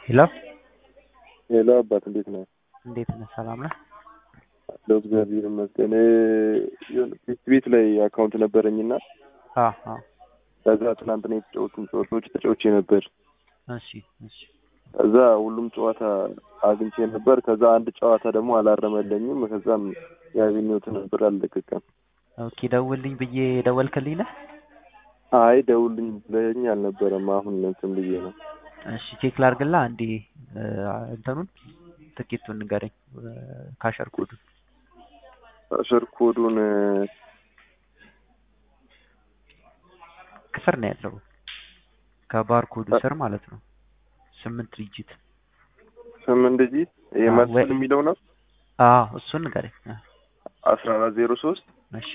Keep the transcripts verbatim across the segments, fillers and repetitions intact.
ሄሎ ሄሎ አባት እንዴት ነህ? እንዴት ነህ? ሰላም ነህ? አለሁ እግዚአብሔር ይመስገን። የሆነ ፊት ቤት ላይ አካውንት ነበረኝና አ አ ከዛ ትናንትና የተጫወቱን ጨዋታዎች ተጫውቼ ነበር። እሺ እሺ ከዛ ሁሉም ጨዋታ አግኝቼ ነበር። ከዛ አንድ ጨዋታ ደግሞ አላረመለኝም። ከዛም ያገኘሁትን ነበር አልለቀቀም። ኦኬ ደውልልኝ ብዬ ደወልክልኝ ነህ? አይ ደውልኝ ብለኸኝ አልነበረም። አሁን እንትን ብዬ ነው። እሺ ቼክ ላድርግልህ አንዴ እንትኑን ትኬቱን ንገረኝ ካሸር ኮዱን ካሸር ኮዱን ከስር ነው ያለው ከባር ኮዱ ስር ማለት ነው። ስምንት ዲጂት ስምንት ዲጂት የመስል የሚለው ነው። አዎ እሱን ንገረኝ። አስራ አራት ዜሮ ሶስት እሺ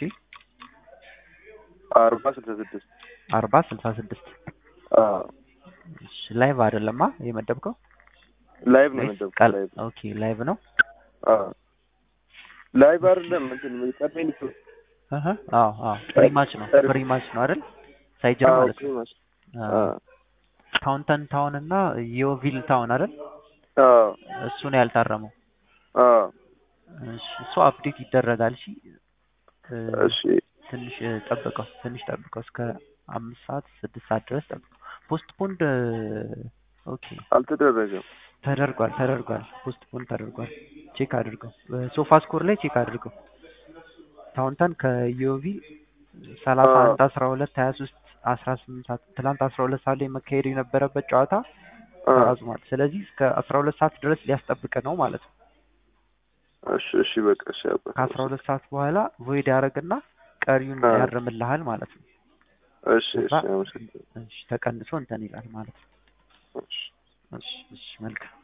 አርባ ስልሳ ስድስት አርባ ስልሳ ስድስት አዎ እሺ ላይቭ አይደለማ የመደብከው? ላይቭ ነው የመደብከው? ላይቭ ኦኬ ላይቭ ነው። አዎ ላይቭ አይደለም እንትን ቀድሜን እኮ አሃ አዎ አዎ ፕሪማች ነው ፕሪማች ነው አይደል? ሳይጀር ማለት ነው። አዎ ታውንተን ታውን እና ዮቪል ታውን አይደል? አዎ እሱ ነው ያልታረመው። አዎ እሺ እሱ አፕዴት ይደረጋል። እሺ እሺ ትንሽ ጠብቀው ትንሽ ጠብቀው እስከ አምስት ሰዓት ስድስት ሰዓት ድረስ ጠብቀው። ፖስት ፖንድ ኦኬ አልተደረገም። ተደርጓል ተደርጓል ፖስት ፖንድ ተደርጓል። ቼክ አድርገው ሶፋ ስኮር ላይ ቼክ አድርገው። ታውንተን ከዮቪል ሰላሳ አንድ አስራ ሁለት ሀያ ሶስት አስራ ስምንት ሰዓት ትናንት አስራ ሁለት ሰዓት ላይ መካሄድ የነበረበት ጨዋታ ተራዝሟል። ስለዚህ እስከ አስራ ሁለት ሰዓት ድረስ ሊያስጠብቅ ነው ማለት ነው። እሺ እሺ በቃ እሺ አባ ከአስራ ሁለት ሰዓት በኋላ ቮይድ ያደርግና ቀሪውን ያርምልሃል ማለት ነው። እሺ እሺ እሺ ተቀንሶ እንትን ይላል ማለት ነው። እሺ እሺ እሺ መልካም